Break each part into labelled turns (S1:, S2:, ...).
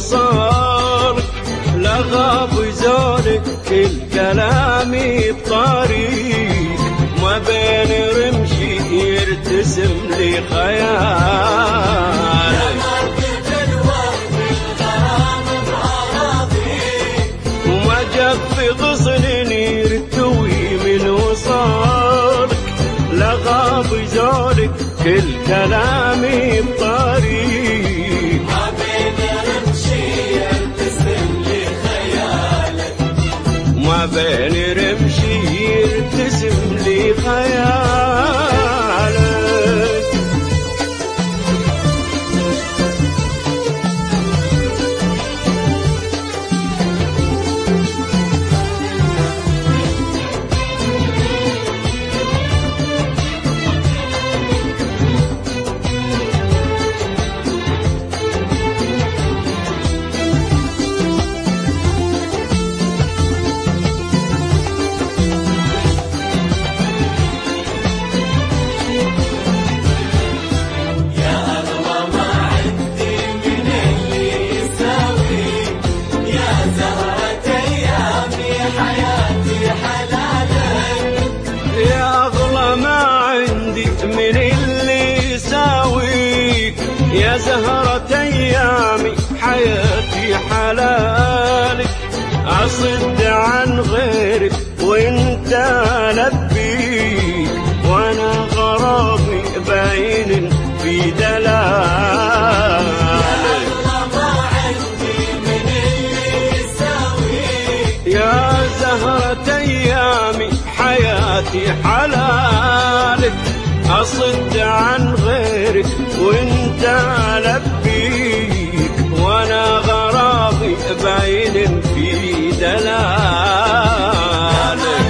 S1: وصالك، لا غاب زولك كل كلامي بطريق، ما بين رمشي يرتسم لي خيالك. وما جف غصن يرتوي من وصالك، لا غاب زولك كل كلامي بطريق،
S2: ما بين رمشي يرتسم لي خيالك،
S1: ما بين رمشي يرتسم لي خيالك. يا زهرة أيامي حياتي حلالك، أصد عن غيرك وانت لبيك، وانا غرامي باين في دلالك. يا زهرة أيامي حياتي حلالك، أصد عن غيرك وانت لبيك، وانا غرامي باين في دلالك.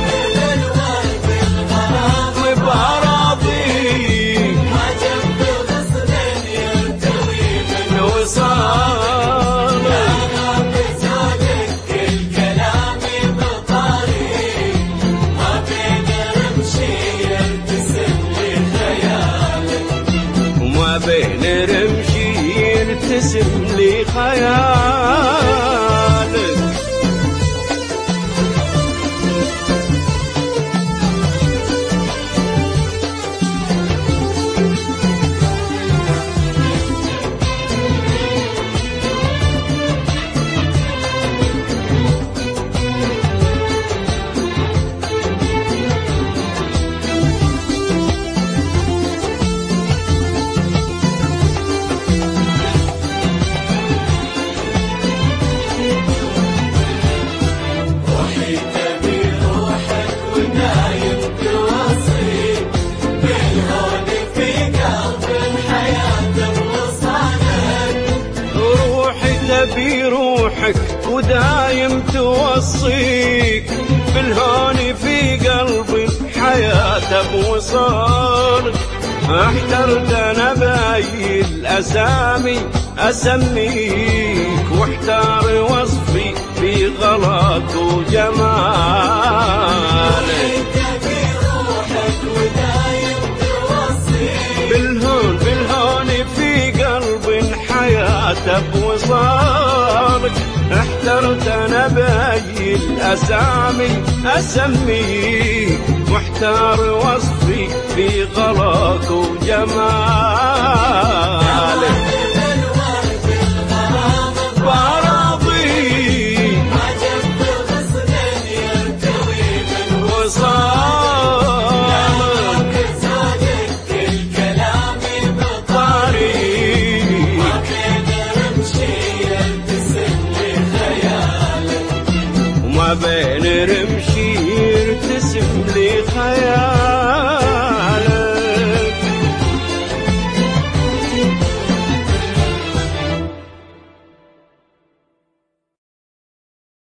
S1: وبأراضيك
S2: ما جنب غصن يرتوي من
S1: وصالك،
S2: لا غاب زولك كل كلامي بطريق، ما بين رمشي يرتسم لي خيالك،
S1: وما بين رمشي يرتسم لي خيالك. بروحك ودايم توصيك، بالهون في قلبي حياة بوصالك، احترت انا باي الاسامي اسميك، واحتار وصفي في غلط وجمالك. بالهون في قلبي حياة بوصالك، احترت انا باي الاسامي اسميك، واحتار وصفي في غلط وجمالك. بأراضيك
S2: ما جنب غصن يرتوي من
S1: وصالك،
S2: زولك كل كلامي
S1: طريق،
S2: ما بين رمشي يرتسم لي خيالك،
S1: وما بين رمشي يرتسم لي خيالك.